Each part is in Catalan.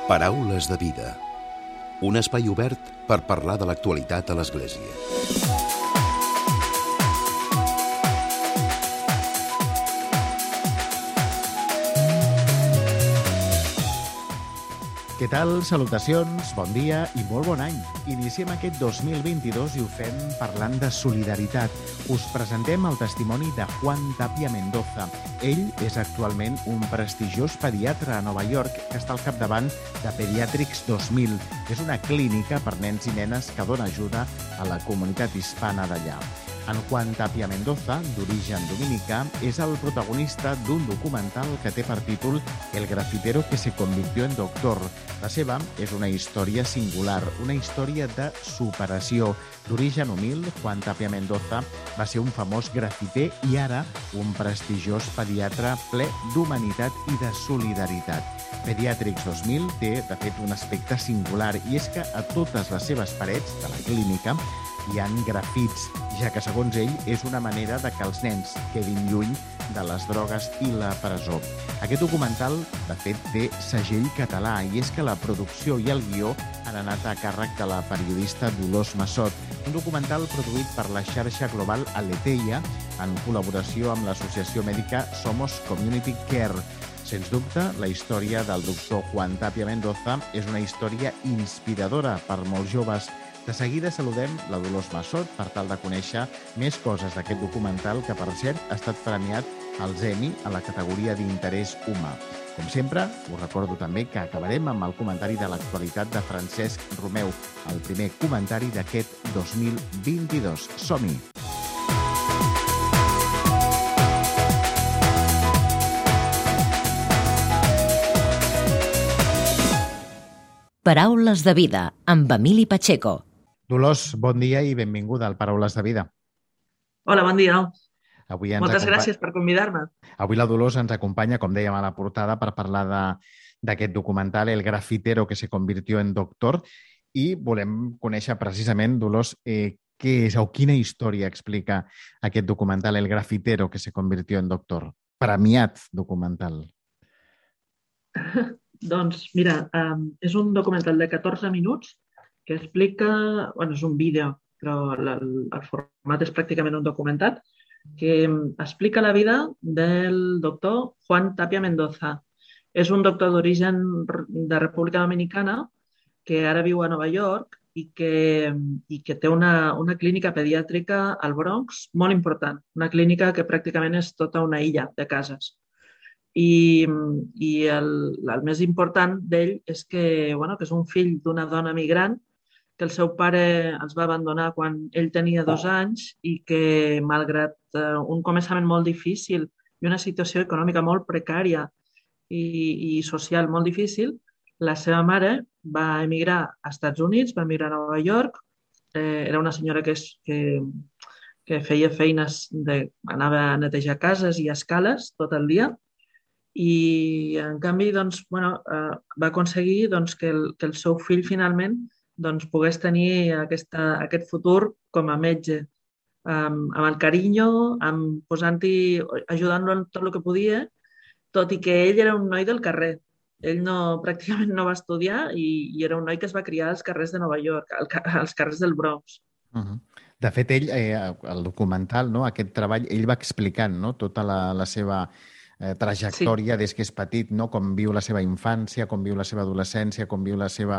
Paraules de vida. Un espai obert per parlar de l'actualitat a l'Església. Què tal? Salutacions, bon dia i molt bon any. Iniciem aquest 2022 i ho fem parlant de solidaritat. Us presentem el testimoni de Juan Tapia Mendoza. Ell és actualment un prestigiós pediatre a Nova York que està al capdavant de Pediatrics 2000. És una clínica per nens i nenes que dona ajuda a la comunitat hispana d'allà. En Juan Tapia Mendoza, d'origen dominicà, és el protagonista d'un documental que té per títol El grafitero que se convirtió en doctor. La seva és una història singular, una història de superació. D'origen humil, Juan Tapia Mendoza va ser un famós grafiter i ara un prestigiós pediatre ple d'humanitat i de solidaritat. Pediatrics 2000 té, de fet, un aspecte singular i és que a totes les seves parets de la clínica hi ha grafits, ja que, segons ell, és una manera de que els nens quedin lluny de les drogues i la presó. Aquest documental, de fet, té segell català i és que la producció i el guió han anat a càrrec de la periodista Dolors Massot. Un documental produït per la xarxa global Aleteia en col·laboració amb l'associació mèdica Somos Community Care. Sens dubte, la història del doctor Juan Tapia Mendoza és una història inspiradora per molts joves. De seguida saludem la Dolors Massot per tal de conèixer més coses d'aquest documental que, per cert, ha estat premiat als Emmy a la categoria d'interès humà. Com sempre, us recordo també que acabarem amb el comentari de l'actualitat de Francesc Romeu, el primer comentari d'aquest 2022. Som-hi! Paraules de vida, amb Emili Pacheco. Dolors, bon dia i benvinguda al Paraules de vida. Hola, bon dia. Moltes gràcies per convidar-me. Avui la Dolors ens acompanya, com dèiem a la portada, per parlar d'aquest documental El grafitero que se convirtió en doctor, i volem conèixer precisament, Dolors, què és o quina història explica aquest documental El grafitero que se convirtió en doctor. Premiat documental. Doncs mira, és un documental de 14 minuts que explica, bueno, és un vídeo, però el format és pràcticament un documentat, que explica la vida del doctor Juan Tapia Mendoza. És un doctor d'origen de República Dominicana que ara viu a Nova York i que té una clínica pediàtrica al Bronx molt important, una clínica que pràcticament és tota una illa de cases. I el més important d'ell és que és un fill d'una dona migrant que el seu pare els va abandonar quan ell tenia 2 anys i que, malgrat un començament molt difícil i una situació econòmica molt precària i social molt difícil, la seva mare va emigrar als Estats Units, va emigrar a Nova York. Era una senyora que feia feines, anava a netejar cases i escales tot el dia. I, en canvi, va aconseguir que el seu fill finalment pogués tenir aquest futur com a metge, amb el carinyo, ajudant-lo en tot el que podia, tot i que ell era un noi del carrer. Ell pràcticament no va estudiar i era un noi que es va criar als carrers de Nova York, als carrers del Bronx. De fet, ell, el documental, aquest treball, ell va explicant tota la seva trajectòria des que és petit, com viu la seva infància, com viu la seva adolescència, com viu la seva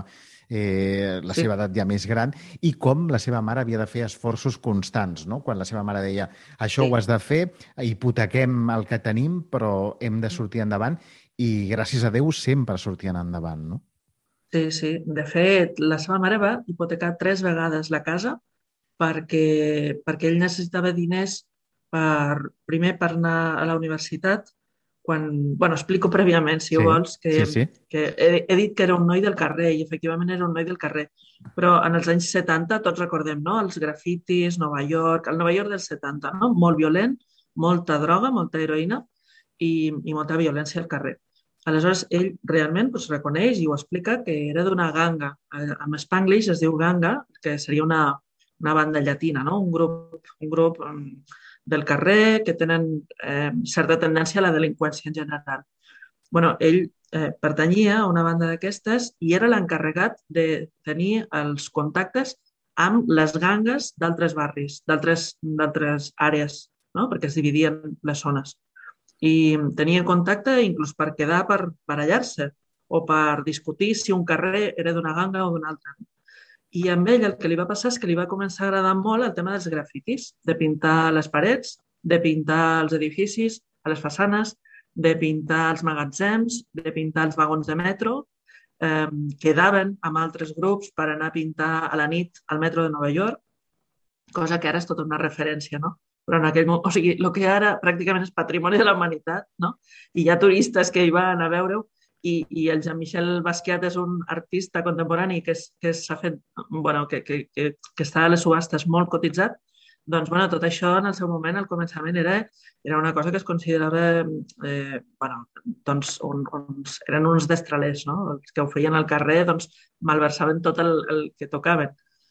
edat ja més gran i com la seva mare havia de fer esforços constants, quan la seva mare deia això ho has de fer, hipotequem el que tenim, però hem de sortir endavant i gràcies a Déu sempre sortien endavant, no? Sí. De fet, la seva mare va hipotecar 3 vegades la casa perquè ell necessitava diners primer per anar a la universitat. Explico prèviament, si vols, que he dit que era un noi del carrer i efectivament era un noi del carrer, però en els anys 70 tots recordem, els grafitis, Nova York, el Nova York dels 70, molt violent, molta droga, molta heroïna i molta violència al carrer. Aleshores, ell realment reconeix i ho explica que era d'una ganga. En Spanglish es diu ganga, que seria una banda llatina, un grup del carrer que tenen certa tendència a la delinqüència en general. Ell pertanyia a una banda d'aquestes i era l'encarregat de tenir els contactes amb les gangues d'altres barris, d'altres àrees, no? Perquè es dividien les zones. I tenia contacte inclús per quedar per barallar-se o per discutir si un carrer era d'una ganga o d'una altra. I amb ell el que li va passar és que li va començar a agradar molt el tema dels grafitis, de pintar les parets, de pintar els edificis, a les façanes, de pintar els magatzems, de pintar els vagons de metro, quedaven amb altres grups per anar a pintar a la nit al metro de Nova York, cosa que ara és tota una referència, no? Però en aquell moment, o sigui, el que ara pràcticament és patrimoni de la humanitat, no? I hi ha turistes que hi van a veure-ho i el Jean-Michel Basquiat és un artista contemporani que s'ha fet, bueno, que està a les subhastes molt cotitzat. Doncs, bueno, tot això en el seu moment, al començament, era una cosa que es considerava, bueno, doncs, eren uns destralers, no? Els que ho feien al carrer, doncs, malversaven tot el que tocaven.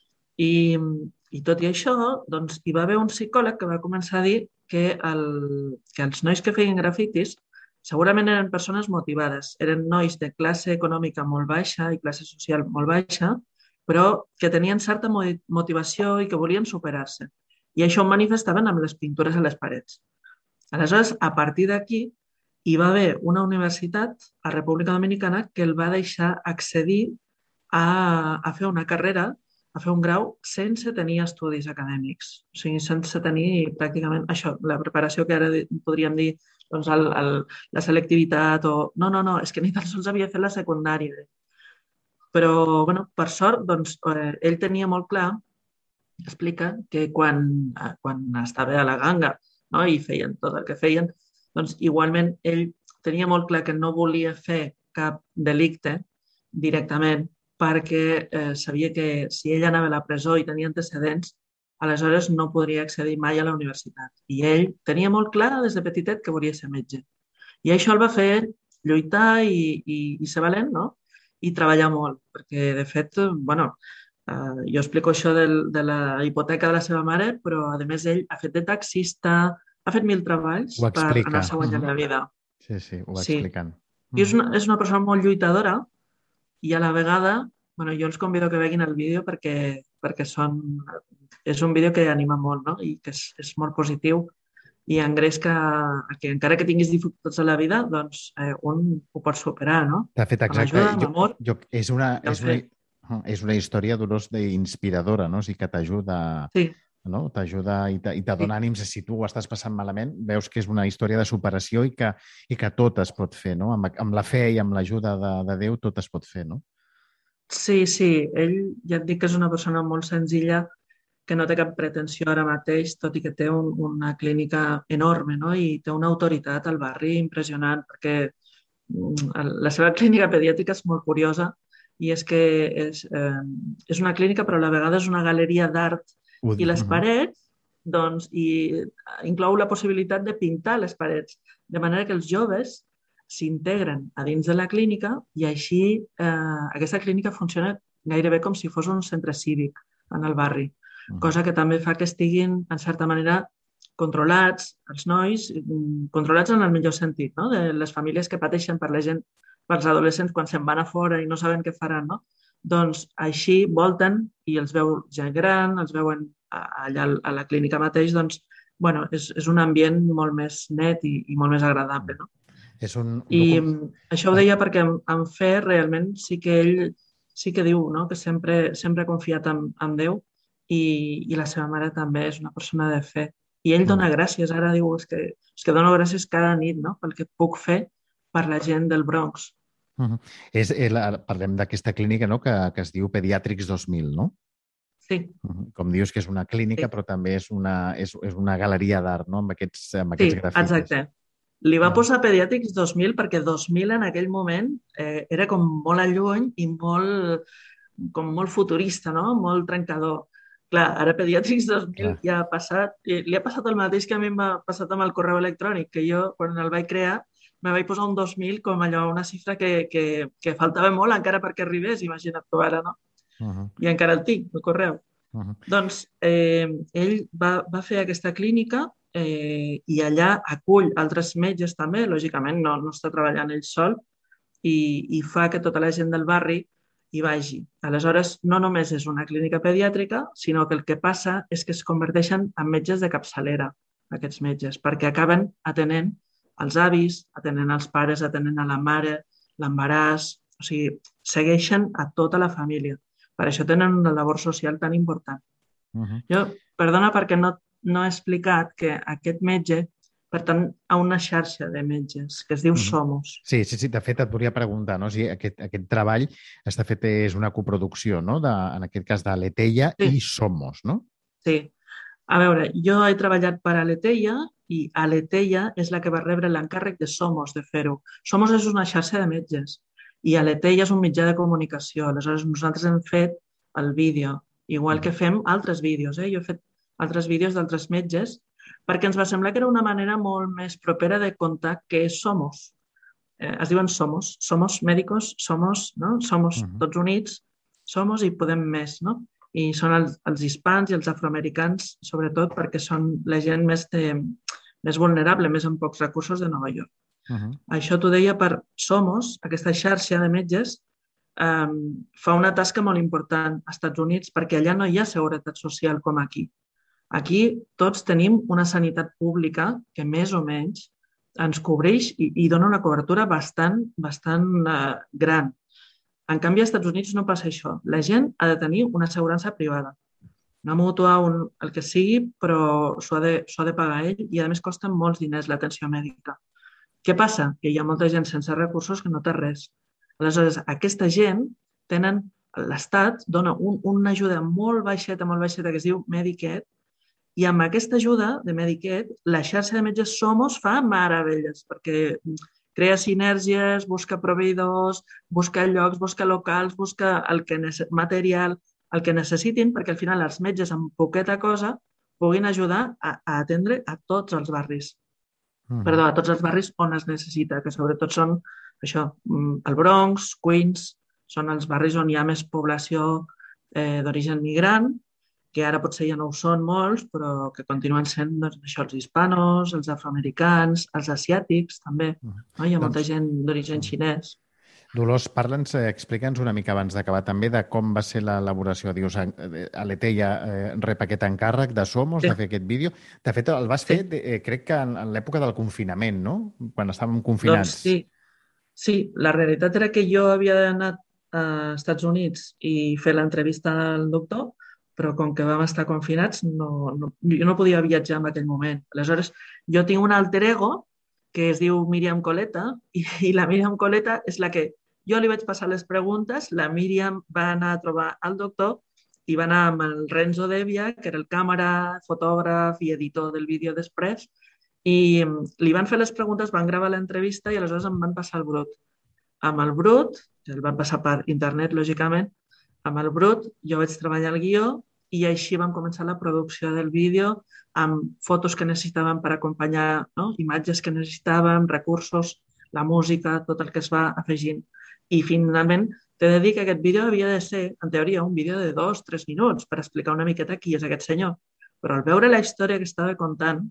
I tot i això, doncs, hi va haver un psicòleg que va començar a dir que els nois que feien grafitis segurament eren persones motivades, eren nois de classe econòmica molt baixa i classe social molt baixa, però que tenien certa motivació i que volien superar-se. I això ho manifestaven amb les pintures a les parets. Aleshores, a partir d'aquí, hi va haver una universitat a República Dominicana que el va deixar accedir a fer una carrera, a fer un grau, sense tenir estudis acadèmics. O sigui, sense tenir pràcticament això, la preparació que ara podríem dir, doncs, la selectivitat o... No, és que ni tan sols havia fet la secundària. Però, bueno, per sort, doncs, ell tenia molt clar, explica, que quan estava a la ganga, no?, i feien tot el que feien, doncs igualment ell tenia molt clar que no volia fer cap delicte directament perquè sabia que si ell anava a la presó i tenia antecedents, aleshores no podria accedir mai a la universitat. I ell tenia molt clar des de petitet que volia ser metge. I això el va fer lluitar i ser valent, no? I treballar molt, perquè de fet, bueno, jo explico això de la hipoteca de la seva mare, però a més ell ha fet de taxista, ha fet 1000 treballs per anar-se guanyant la vida. Sí, ho va explicant. I és una persona molt lluitadora i a la vegada, bueno, jo els convido que veguin el vídeo perquè és un vídeo que anima molt, no? I que és molt positiu i engresca que encara que tinguis dificultats a la vida, doncs un ho pot superar, no? De fet, exacte. Amb ajuda, amb amor. És una història, Dolors, inspiradora, no? O sigui, que t'ajuda... Sí. No? T'ajuda i te dona ànims. Si tu ho estàs passant malament, veus que és una història de superació i que tot es pot fer, no? Amb la fe i amb l'ajuda de Déu tot es pot fer, no? Sí. Ell ja et dic que és una persona molt senzilla, que no té cap pretensió ara mateix, tot i que té una clínica enorme, no? I té una autoritat al barri impressionant, perquè la seva clínica pediàtrica és molt curiosa i és que és una clínica però a la vegada és una galeria d'art i les parets doncs, inclou la possibilitat de pintar les parets, de manera que els joves s'integren a dins de la clínica i així aquesta clínica funciona gairebé com si fos un centre cívic en el barri, cosa que també fa que estiguin, en certa manera, controlats, els nois, controlats en el millor sentit, no? De les famílies que pateixen per la gent, pels adolescents quan se'n van a fora i no saben què faran, no? Doncs així volten i els veu gent gran, els veuen allà a la clínica mateix, doncs, bueno, és un ambient molt més net i molt més agradable, no? I això ho deia perquè en Fer realment sí que ell sí que diu, no?, que sempre ha confiat en Déu i la seva mare també és una persona de fe. I ell dona gràcies, ara diu, és que dono gràcies cada nit, no?, pel que puc fer per la gent del Bronx. Parlem d'aquesta clínica, no?, que es diu Pediàtrics 2000, no? Sí. Com dius, que és una clínica, però també és una galeria d'art, no?, amb aquests grafitis. Sí, exacte. Li va posar Pediàtrics 2000 perquè 2000 en aquell moment era com molt a lluny i molt futurista, no?, molt trencador. Clar, ara Pediàtrics 2000 ja ha passat, li ha passat el mateix que a mi m'ha passat amb el correu electrònic, que jo, quan el vaig crear, me vaig posar un 2000 com allò, una xifra que faltava molt encara perquè arribés, imagina't tu ara, no? I encara el tinc, el correu. Doncs ell va fer aquesta clínica i allà acull altres metges també, lògicament no està treballant ell sol, i fa que tota la gent del barri hi vagi. Aleshores, no només és una clínica pediàtrica, sinó que el que passa és que es converteixen en metges de capçalera, aquests metges, perquè acaben atenent els avis, atenent els pares, atenent a la mare, l'embaràs, o sigui, segueixen a tota la família. Per això tenen una labor social tan important. Jo, perdona perquè no he explicat que aquest metge pertany a una xarxa de metges que es diu Somos. Sí. De fet, et volia preguntar, no? Si aquest treball està fet, és una coproducció, no? En aquest cas d'Aleteia i Somos, no? Sí. A veure, jo he treballat per Aleteia i Aleteia és la que va rebre l'encàrrec de Somos de fer-ho. Somos és una xarxa de metges i Aleteia és un mitjà de comunicació. Aleshores, nosaltres hem fet el vídeo, igual que fem altres vídeos. Jo he fet altres vídeos d'altres metges perquè ens va semblar que era una manera molt més propera de contar què és Somos. Es diuen Somos médicos, somos tots units, somos i podem més, no? I són els hispans i els afroamericans, sobretot perquè són la gent més vulnerable, més amb pocs recursos de Nova York. Això t'ho deia per Somos, aquesta xarxa de metges, fa una tasca molt important als Estats Units perquè allà no hi ha seguretat social com aquí. Aquí tots tenim una sanitat pública que més o menys ens cobreix i dona una cobertura bastant gran. En canvi, als Estats Units no passa això. La gent ha de tenir una assegurança privada. Una mútua, el que sigui, però s'ho ha de pagar ell i, a més, costa molts diners l'atenció mèdica. Què passa? Que hi ha molta gent sense recursos que no té res. Aleshores, aquesta gent l'Estat dona una ajuda molt baixeta que es diu Medicaid, i amb aquesta ajuda de Medicaid, la xarxa de metges Somos fa meravelles, perquè crea sinergies, busca proveïdors, busca llocs, busca locals, busca material, el que necessitin, perquè al final els metges amb poqueta cosa puguin ajudar a atendre a tots els barris. Perdó, a tots els barris on es necessita, que sobretot són això, el Bronx, Queens, són els barris on hi ha més població d'origen migrant, que ara potser ja no ho són molts, però que continuen sent això, els hispanos, els afroamericans, els asiàtics, també. No? Hi ha molta gent d'origen xinès. Dolors, explica'ns una mica abans d'acabar també de com va ser l'elaboració. Dius, Aleteia rep aquest encàrrec de Somos, de fer aquest vídeo. De fet, el vas fer, crec que en l'època del confinament, no? Quan estàvem confinats. Doncs sí, la realitat era que jo havia anat als Estats Units i fer l'entrevista al doctor, però com que vam estar confinats, jo no podia viatjar en aquell moment. Aleshores, jo tinc un alter ego que es diu Míriam Coleta, i la Míriam Coleta és la que jo li vaig passar les preguntes, la Míriam va anar a trobar el doctor i va anar amb el Renzo Devia, que era el càmera, fotògraf i editor del vídeo després, i li van fer les preguntes, van gravar l'entrevista i aleshores em van passar el brut. Amb el brut, el van passar per internet, lògicament, amb el brut jo vaig treballar el guió i així vam començar la producció del vídeo amb fotos que necessitàvem per acompanyar, imatges que necessitàvem, recursos, la música, tot el que es va afegint. I finalment t'he de dir que aquest vídeo havia de ser, en teoria, un vídeo de 2-3 minuts per explicar una miqueta qui és aquest senyor. Però al veure la història que estava contant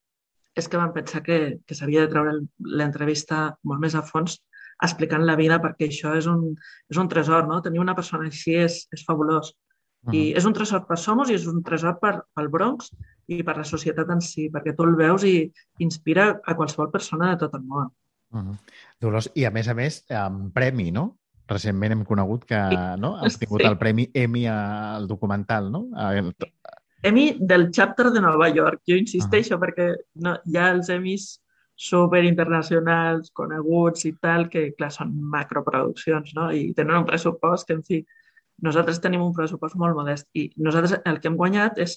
és que vam pensar que s'havia de treure l'entrevista molt més a fons explicant la vida, perquè això és un tresor, no? Tenir una persona així és fabulós. I és un tresor per Somos i és un tresor pel Bronx i per la societat en si, perquè tu el veus i inspira a qualsevol persona de tot el món. Dolors, i a més, amb premi, no? Recentment hem conegut que has tingut el premi Emmy al documental, no? Emmy del chapter de Nova York. Jo insisteixo perquè hi ha els Emmys superinternacionals, coneguts i tal, que clar, són macroproduccions, no? I tenen un pressupost que, en fi, nosaltres tenim un pressupost molt modest i nosaltres el que hem guanyat és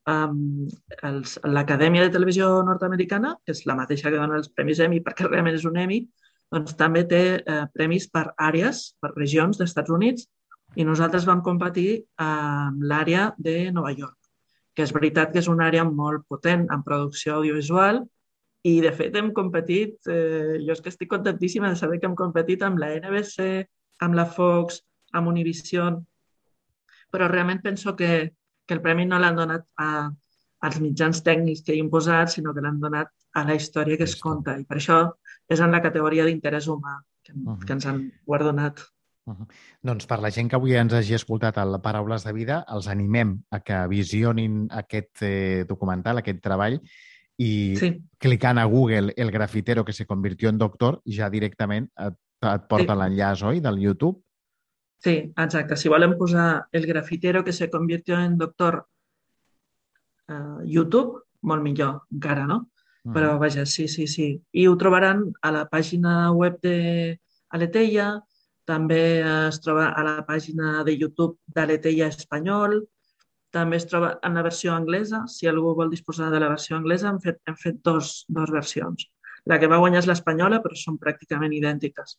l'Acadèmia de Televisió Nord-Americana, que és la mateixa que dona els Premis Emmy, perquè realment és un Emmy, doncs també té premis per àrees, per regions dels Estats Units, i nosaltres vam competir amb l'àrea de Nova York, que és veritat que és una àrea molt potent en producció audiovisual. I, de fet, hem competit, jo és que estic contentíssima de saber que hem competit amb la NBC, amb la Fox, amb Univision, però realment penso que el premi no l'han donat als mitjans tècnics que he imposat, sinó que l'han donat a la història que es conta. I per això és en la categoria d'interès humà. que ens han guardonat. Doncs per la gent que avui ens hagi escoltat el Paraules de Vida, els animem a que visionin aquest documental, aquest treball, i clicant a Google El grafitero que se convirtió en doctor, ja directament et porta l'enllaç, oi, del YouTube? Sí, exacte. Si volen posar El grafitero que se convirtió en doctor YouTube, molt millor encara, no? Però vaja, sí. I ho trobaran a la pàgina web d'Aleteia, també es troba a la pàgina de YouTube d'Aleteia Espanyol, també es troba en la versió anglesa. Si algú vol disposar de la versió anglesa, hem fet dos versions. La que va guanyar és l'espanyola, però són pràcticament idèntiques.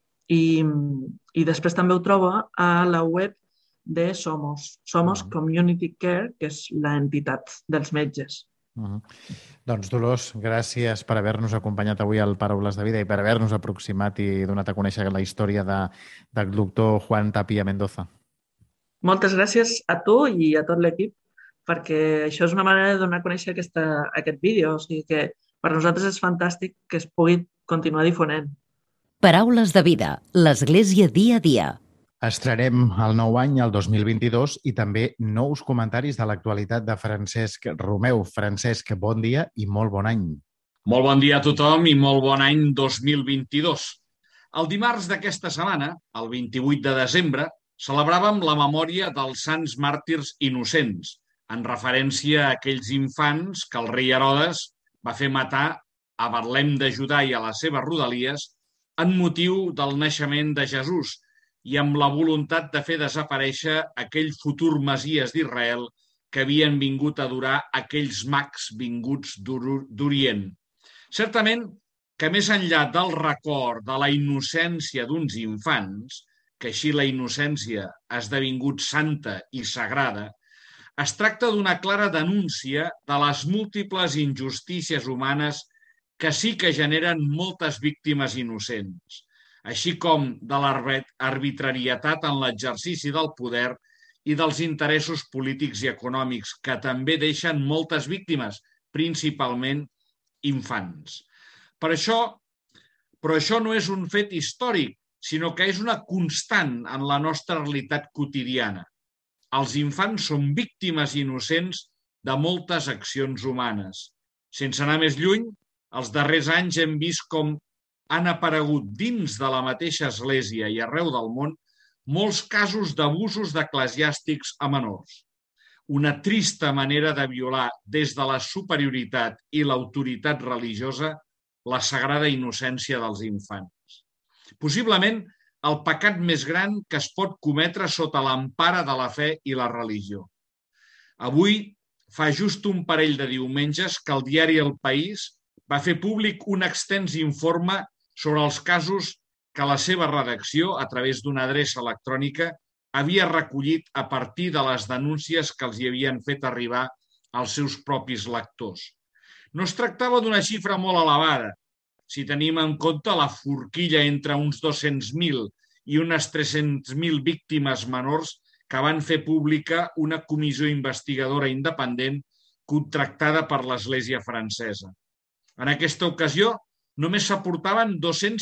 I després també ho troba a la web de Somos Community Care, que és l'entitat dels metges. Doncs, Dolors, gràcies per haver-nos acompanyat avui al Paraules de Vida i per haver-nos aproximat i donat a conèixer la història del doctor Juan Tapia Mendoza. Moltes gràcies a tu i a tot l'equip, perquè això és una manera de donar a conèixer aquest vídeo. O sigui que per nosaltres és fantàstic que es pugui continuar difonent. Paraules de Vida, l'Església dia a dia. Estrenarem el nou any, el 2022, i també nous comentaris de l'actualitat de Francesc Romeu. Francesc, bon dia i molt bon any. Molt bon dia a tothom i molt bon any 2022. El dimarts d'aquesta setmana, el 28 de desembre, celebràvem la memòria dels sants màrtirs innocents, en referència a aquells infants que el rei Herodes va fer matar a Betlem de Judà i a les seves rodalies en motiu del naixement de Jesús, i amb la voluntat de fer desaparèixer aquell futur Messies d'Israel que havien vingut a adorar aquells mags vinguts d'Orient. Certament que més enllà del record de la innocència d'uns infants, que així la innocència ha esdevingut santa i sagrada, es tracta d'una clara denúncia de les múltiples injustícies humanes que sí que generen moltes víctimes innocents, així com de l'arbitrarietat en l'exercici del poder i dels interessos polítics i econòmics, que també deixen moltes víctimes, principalment infants. Però això no és un fet històric, sinó que és una constant en la nostra realitat quotidiana. Els infants són víctimes innocents de moltes accions humanes. Sense anar més lluny, els darrers anys hem vist com han aparegut dins de la mateixa Església i arreu del món molts casos d'abusos d'eclesiàstics a menors. Una trista manera de violar des de la superioritat i l'autoritat religiosa la sagrada innocència dels infants. Possiblement el pecat més gran que es pot cometre sota l'empara de la fe i la religió. Avui fa just un parell de diumenges que el diari El País va fer públic un extens informe sobre els casos que la seva redacció, a través d'una adreça electrònica, havia recollit a partir de les denúncies que els hi havien fet arribar als seus propis lectors. No es tractava d'una xifra molt elevada, si tenim en compte la forquilla entre uns 200.000 i unes 300.000 víctimes menors que van fer pública una comissió investigadora independent contractada per l'Església francesa. En aquesta ocasió, només s'aportaven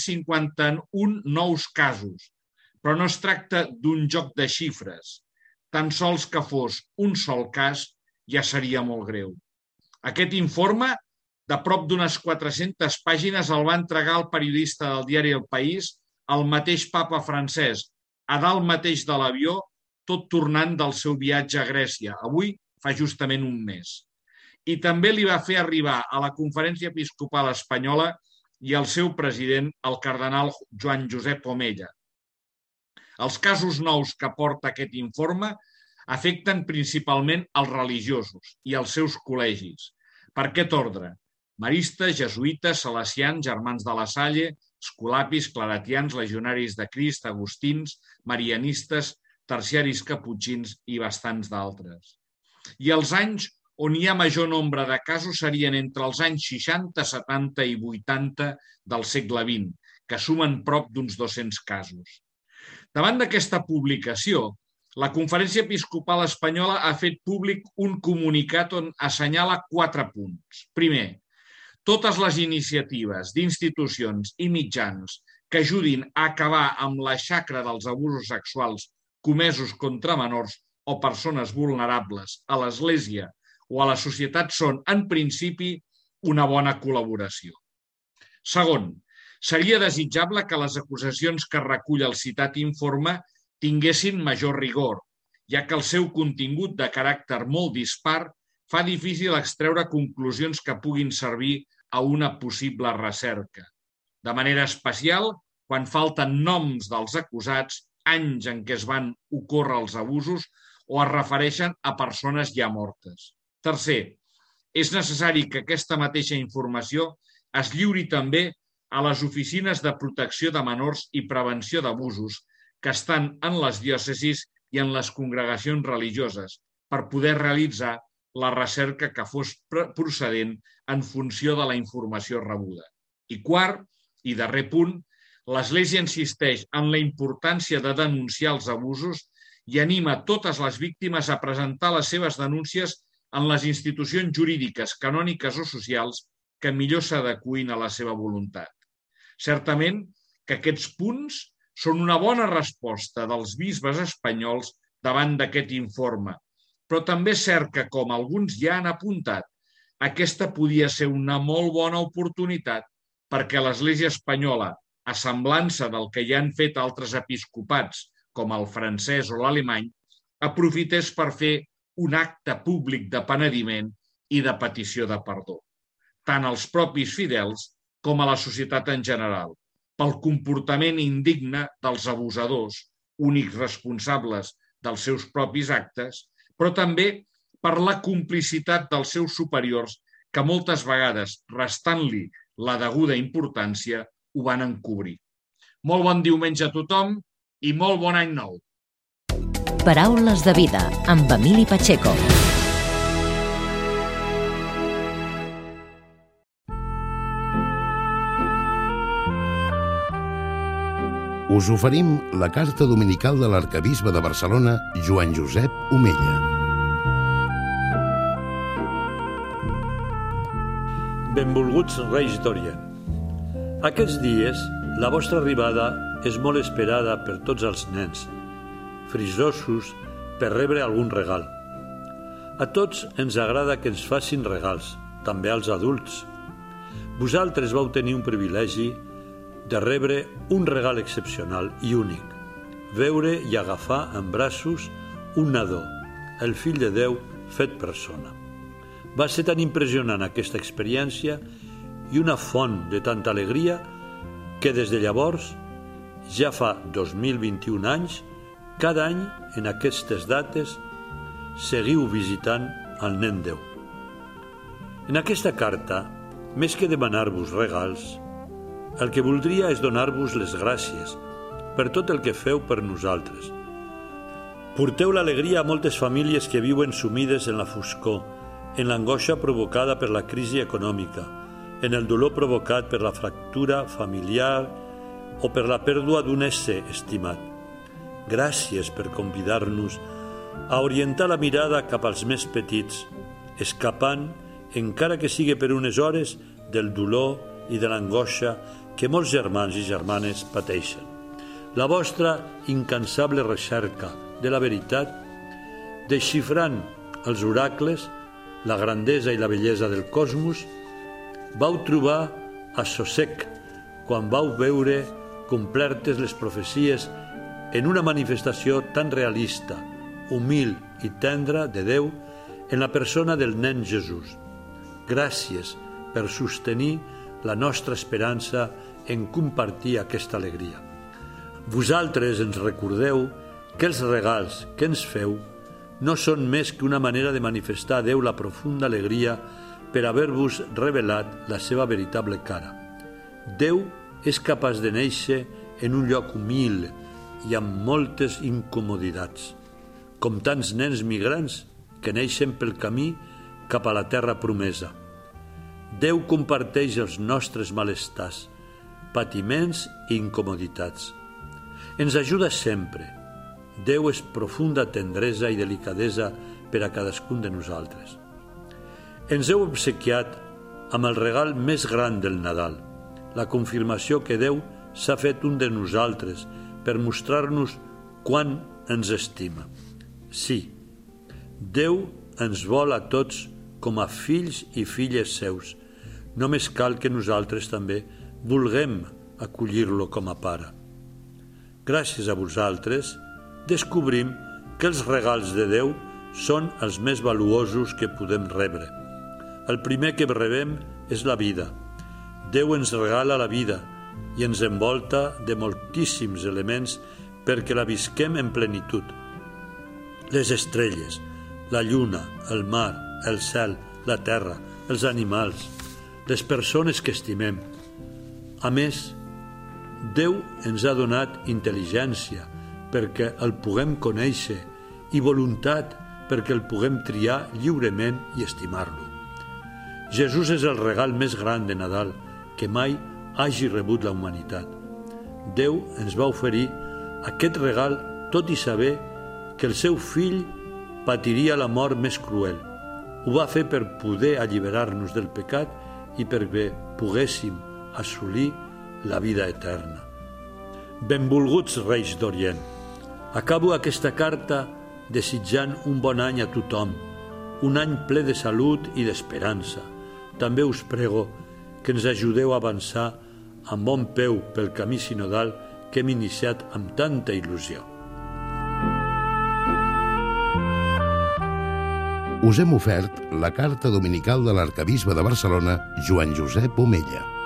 251 nous casos, però no es tracta d'un joc de xifres. Tan sols que fos un sol cas ja seria molt greu. Aquest informe, de prop d'unes 400 pàgines, el va entregar el periodista del diari El País al mateix papa francès, a dalt mateix de l'avió, tot tornant del seu viatge a Grècia. Avui fa justament un mes. I també li va fer arribar a la Conferència Episcopal Espanyola i al seu president, el cardenal Joan Josep Omella. Els casos nous que porta aquest informe afecten principalment els religiosos i els seus col·legis. Per aquest ordre? Maristes, jesuïtes, salesians, germans de la Salle, escolapis, claretians, legionaris de Crist, agustins, marianistes, terciaris caputxins i bastants d'altres. I els anys on hi ha major nombre de casos serien entre els anys 60, 70 i 80 del segle XX, que sumen prop d'uns 200 casos. Davant d'aquesta publicació, la Conferència Episcopal Espanyola ha fet públic un comunicat on assenyala 4 punts. Primer, totes les iniciatives d'institucions i mitjans que ajudin a acabar amb la xacra dels abusos sexuals comesos contra menors o persones vulnerables a l'Església o a la societat són, en principi, una bona col·laboració. Segon, seria desitjable que les acusacions que recull el citat informe tinguessin major rigor, ja que el seu contingut de caràcter molt dispar fa difícil extreure conclusions que puguin servir a una possible recerca. De manera especial, quan falten noms dels acusats, anys en què es van ocórrer els abusos o es refereixen a persones ja mortes. Tercer, és necessari que aquesta mateixa informació es lliuri també a les oficines de protecció de menors i prevenció d'abusos que estan en les diòcesis i en les congregacions religioses per poder realitzar la recerca que fos procedent en funció de la informació rebuda. I quart, i darrer punt, l'Església insisteix en la importància de denunciar els abusos i anima totes les víctimes a presentar les seves denúncies en les institucions jurídiques, canòniques o socials que millor s'adeqüin a la seva voluntat. Certament que aquests punts són una bona resposta dels bisbes espanyols davant d'aquest informe, però també és cert que, com alguns ja han apuntat, aquesta podia ser una molt bona oportunitat perquè l'Església espanyola, a semblança del que ja han fet altres episcopats, com el francès o l'alemany, aprofités per fer un acte públic de penediment i de petició de perdó, tant als propis fidels com a la societat en general, pel comportament indigne dels abusadors, únics responsables dels seus propis actes, però també per la complicitat dels seus superiors que moltes vegades, restant-li la deguda importància, ho van encobrir. Molt bon diumenge a tothom i molt bon any nou. Paraules de vida amb Emili Pacheco. Us oferim la carta dominical de l'arquebisbe de Barcelona, Joan Josep Omella. Benvolguts Reis d'Orient. Aquests dies, la vostra arribada és molt esperada per tots els nens, frisosos per rebre algun regal. A tots ens agrada que ens facin regals, també als adults. Vosaltres vau tenir un privilegi de rebre un regal excepcional i únic, veure i agafar en braços un nadó, el fill de Déu fet persona. Va ser tan impressionant aquesta experiència i una font de tanta alegria que des de llavors, ja fa 2021 anys, cada any en aquestes dates seguiu visitant el nen Déu. En aquesta carta, més que demanar-vos regals, el que voldria és donar-vos les gràcies per tot el que feu per nosaltres. Porteu l'alegria a moltes famílies que viuen sumides en la foscor, en l'angoixa provocada per la crisi econòmica, en el dolor provocat per la fractura familiar o per la pèrdua d'un ésser estimat. Gràcies per convidar-nos a orientar la mirada cap als més petits, escapant, encara que sigui per unes hores, del dolor i de l'angoixa que molts germans i germanes pateixen. La vostra incansable recerca de la veritat, desxifrant els oracles, la grandesa i la bellesa del cosmos, vau trobar assosec quan vau veure complertes les profecies en una manifestació tan realista, humil i tendra de Déu en la persona del nen Jesús. Gràcies per sostenir la nostra esperança en compartir aquesta alegria. Vosaltres ens recordeu que els regals que ens feu no són més que una manera de manifestar a Déu la profunda alegria per haver-vos revelat la seva veritable cara. Déu és capaç de néixer en un lloc humil i amb moltes incomoditats, com tants nens migrants que neixen pel camí cap a la terra promesa. Déu comparteix els nostres malestars, patiments i incomoditats. Ens ajuda sempre. Déu és profunda tendresa i delicadesa per a cadascun de nosaltres. Ens heu obsequiat amb el regal més gran del Nadal, la confirmació que Déu s'ha fet un de nosaltres per mostrar-nos quant ens estima. Sí, Déu ens vol a tots com a fills i filles seus. Només cal que nosaltres també vulguem acollir-lo com a pare. Gràcies a vosaltres, descobrim que els regals de Déu són els més valuosos que podem rebre. El primer que rebem és la vida. Déu ens regala la vida i ens envolta de moltíssims elements perquè la visquem en plenitud. Les estrelles, la lluna, el mar, el cel, la terra, els animals, les persones que estimem. A més, Déu ens ha donat intel·ligència perquè el puguem conèixer i voluntat perquè el puguem triar lliurement i estimar-lo. Jesús és el regal més gran de Nadal que mai hagi rebut la humanitat. Déu ens va oferir aquest regal tot i saber que el seu fill patiria la mort més cruel. Ho va fer per poder alliberar-nos del pecat i perquè poguéssim assolir la vida eterna. Benvolguts Reis d'Orient, acabo aquesta carta desitjant un bon any a tothom, un any ple de salut i d'esperança. També us prego que ens ajudeu a avançar amb bon peu pel camí sinodal que hem iniciat amb tanta il·lusió. Us hem ofert la carta dominical de l'arquebisbe de Barcelona, Joan Josep Omella.